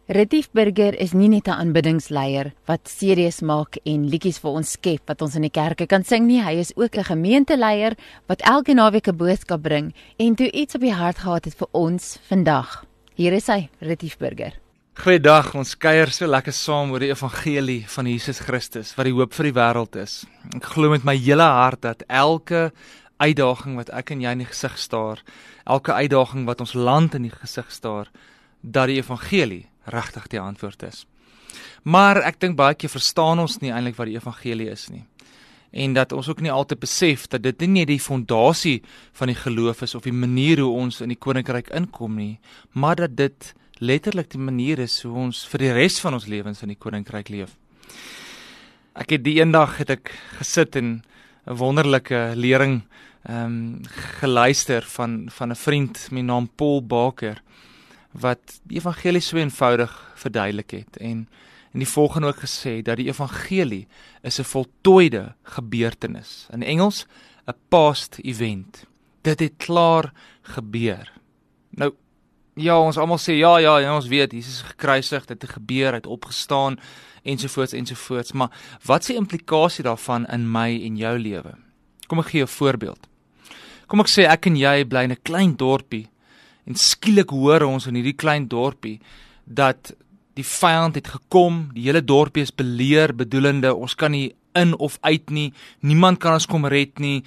Retief Burger is nie net 'n aanbiddingsleier wat series maak en liedjies vir ons skep wat ons in die kerke kan sing nie. Hy is ook 'n gemeenteleier wat elke naweek 'n boodskap bring en toe iets op die hart gehad het vir ons vandag. Hier is hy, Retief Burger. Goeiedag, ons kuier so lekker saam oor die evangelie van Jesus Christus, wat die hoop vir die wêreld is. Ek glo met my hele hart dat elke uitdaging wat ek en jy in die gesig staar, elke uitdaging wat ons land in die gesig staar, dat die evangelie regtig die antwoord is. Maar ek dink baie keer verstaan ons nie eintlik wat die evangelie is nie. En dat ons ook nie altyd besef dat dit nie die fondasie van die geloof is of die manier hoe ons in die koninkryk inkom nie, maar dat dit letterlik die manier is hoe ons vir die res van ons lewens in die koninkryk leef. Ek het die eendag gesit en 'n wonderlike lering geluister van 'n vriend met naam Paul Baker, wat die evangelie so eenvoudig verduidelik het en die volgende ook gesê dat die evangelie is 'n voltooide gebeurtenis. In Engels 'n past event. Dit het klaar gebeur. Nou ja, ons almal sê ja, ons weet Jesus is gekruisig, dit het gebeur, hy het opgestaan ensovoorts, maar wat is die implikasie daarvan in my en jou lewe? Kom ek gee 'n voorbeeld. Kom ek sê ek en jy bly in 'n klein dorpie en skielik hoor ons in hierdie klein dorpie dat die vyand het gekom, die hele dorpie is beleer, bedoelende ons kan nie in of uit nie, niemand kan ons kom red nie,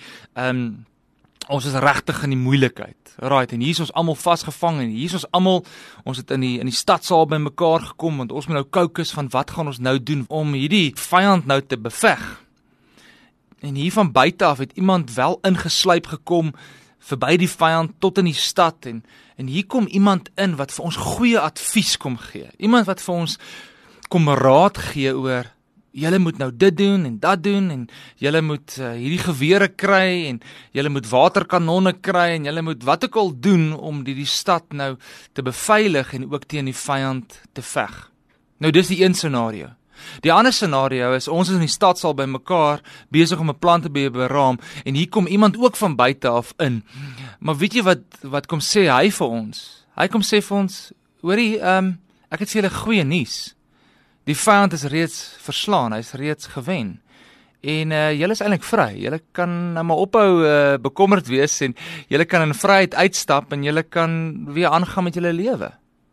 ons is regtig in die moeilikheid. Right, en hier is ons almal vasgevang en hier is ons almal, ons het in die stadsaal bymekaar gekom want ons moet nou kookus van wat gaan ons nou doen om hierdie vyand nou te beveg. En hier van buite af het iemand wel ingesluip gekom verby die vyand tot in die stad en hier kom iemand in wat vir ons goeie advies kom gee. Iemand wat vir ons kom raad gee oor julle moet nou dit doen en dat doen en julle moet hierdie gewere kry en julle moet waterkanonne kry en julle moet wat ook al doen om die stad nou te beveilig en ook teen die vyand te veg. Nou dis die een scenario. Die ander scenario is ons is in die stadsaal bymekaar besig om 'n plan te beraam en hier kom iemand ook van buite af in. Maar weet jy wat kom sê hy vir ons? Hy kom sê vir ons, hoorie, ek het vir julle goeie nuus. Die vyand is reeds verslaan, hy is reeds gewen. En julle is eintlik vry. Julle kan nou maar ophou bekommerd wees en julle kan in vryheid uitstap en julle kan weer aangaan met julle lewe.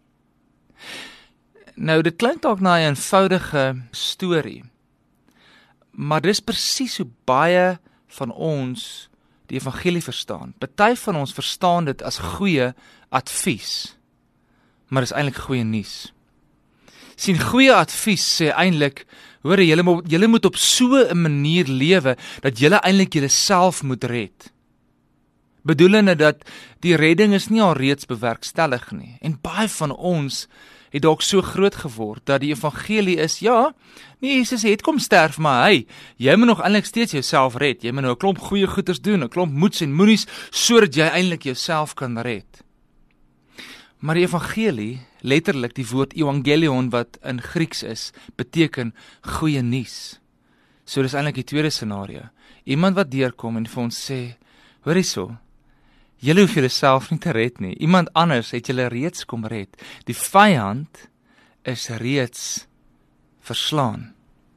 Nou, dit klink dalk na 'n eenvoudige storie, maar dis presies hoe baie van ons die evangelie verstaan. Party van ons verstaan dit as goeie advies, maar dis eintlik goeie nuus. Sien, goeie advies sê eintlik, hoor, julle moet op so 'n manier lewe dat julle eintlik julleself moet red. Bedoelende dat die redding is nie al reeds bewerkstellig nie. En baie van ons het dalk so groot geword dat die evangelie is, ja, nee, Jesus het kom sterf, maar hey, jy moet nog eintlik steeds jouself red. Jy moet nou 'n klomp goeie goeders doen, 'n klomp moeds en moenies, sodat jy eintlik jouself kan red. Maar die evangelie, letterlik die woord evangelion wat in Grieks is, beteken goeie nuus. So dis eintlik die tweede scenario. Iemand wat deurkom en vir ons sê, hoor hierso, julle hoef julleself nie te red nie. Iemand anders het julle reeds kom red. Die vyand is reeds verslaan.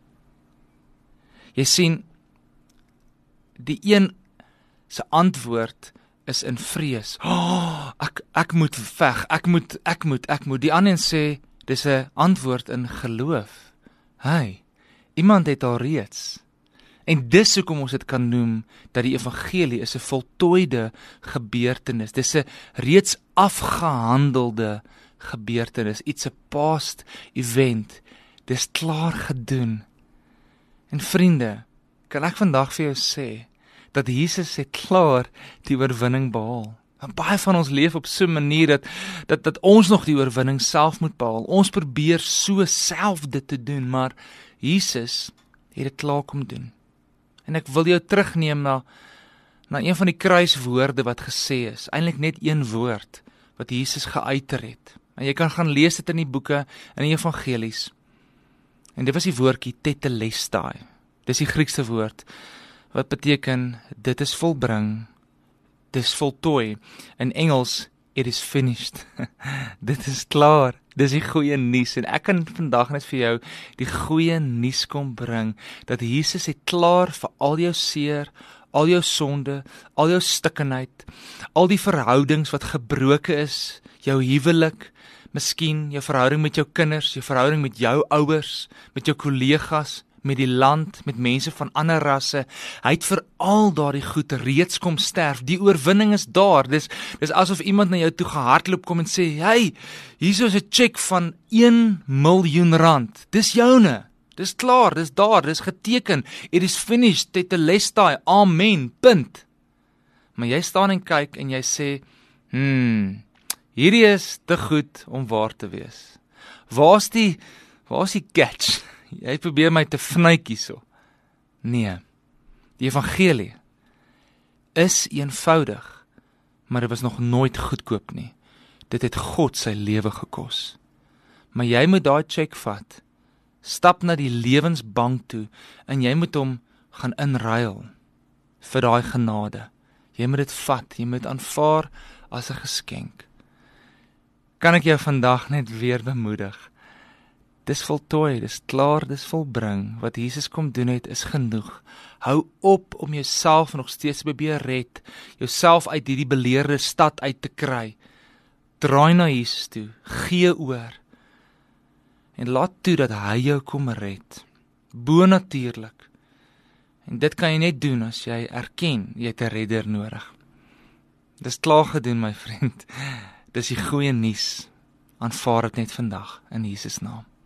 Jy sien, die een se antwoord is in vrees. Ek moet veg, ek moet. Die ander sê, dis 'n antwoord in geloof. Hey, iemand het al reeds. En dis hoekom ons dit kan noem, dat die evangelie is 'n voltooide gebeurtenis. Dis 'n reeds afgehandelde gebeurtenis, iets 'n past event. Dis klaar gedoen. En vriende, kan ek vandag vir jou sê, dat Jesus het klaar die oorwinning behaal. En baie van ons leef op so 'n manier dat ons nog die oorwinning self moet behaal. Ons probeer so self dit te doen, maar Jesus het dit klaar kom doen. En ek wil jou terugneem na een van die kruiswoorde wat gesê is, eintlik net een woord wat Jesus geuiter het. En jy kan gaan lees dit in die boeke, in die evangelies. En dit was die woordjie tetelestai. Dis die Griekse woord wat beteken dit is volbring, dis voltooi. In Engels It is finished. Dit is klaar. Dis die goeie nuus en ek kan vandag net vir jou die goeie nuus kom bring dat Jesus het klaar vir al jou seer, al jou sonde, al jou stikkenheid, al die verhoudings wat gebroken is, jou huwelik, miskien jou verhouding met jou kinders, jou verhouding met jou ouers, met jou kollegas, met die land, met mense van ander rasse. Hy het vir al daardie goed reeds kom sterf. Die oorwinning is daar. Dis asof iemand na jou toe gehardloop kom en sê, hey, hier is 'n cheque van 1 miljoen rand. Dis joune. Dis klaar, dis daar, dis geteken. It is finished, tetelestai, amen, punt. Maar jy staan en kyk en jy sê, hierdie is te goed om waar te wees. Waar is die catch? Jy probeer my te vnyk hierso. Nee, die evangelie is eenvoudig, maar dit was nog nooit goedkoop nie. Dit het God sy lewe gekos. Maar jy moet daai cheque vat, stap na die lewensbank toe, en jy moet hom gaan inruil vir daai genade. Jy moet dit vat, jy moet aanvaar as 'n geskenk. Kan ek jou vandag net weer bemoedig? Dis voltooi, dis klaar, dis volbring. Wat Jesus kom doen het, is genoeg. Hou op om jouself nog steeds te probeer red, jouself uit hierdie beleerde stad uit te kry. Draai na Jesus toe, gee oor, en laat toe dat hy jou kom red. Bonatuurlik. En dit kan jy net doen as jy erken, jy het 'n redder nodig. Dis klaar gedoen, my vriend. Dis die goeie nuus. Aanvaar dit net vandag, in Jesus naam.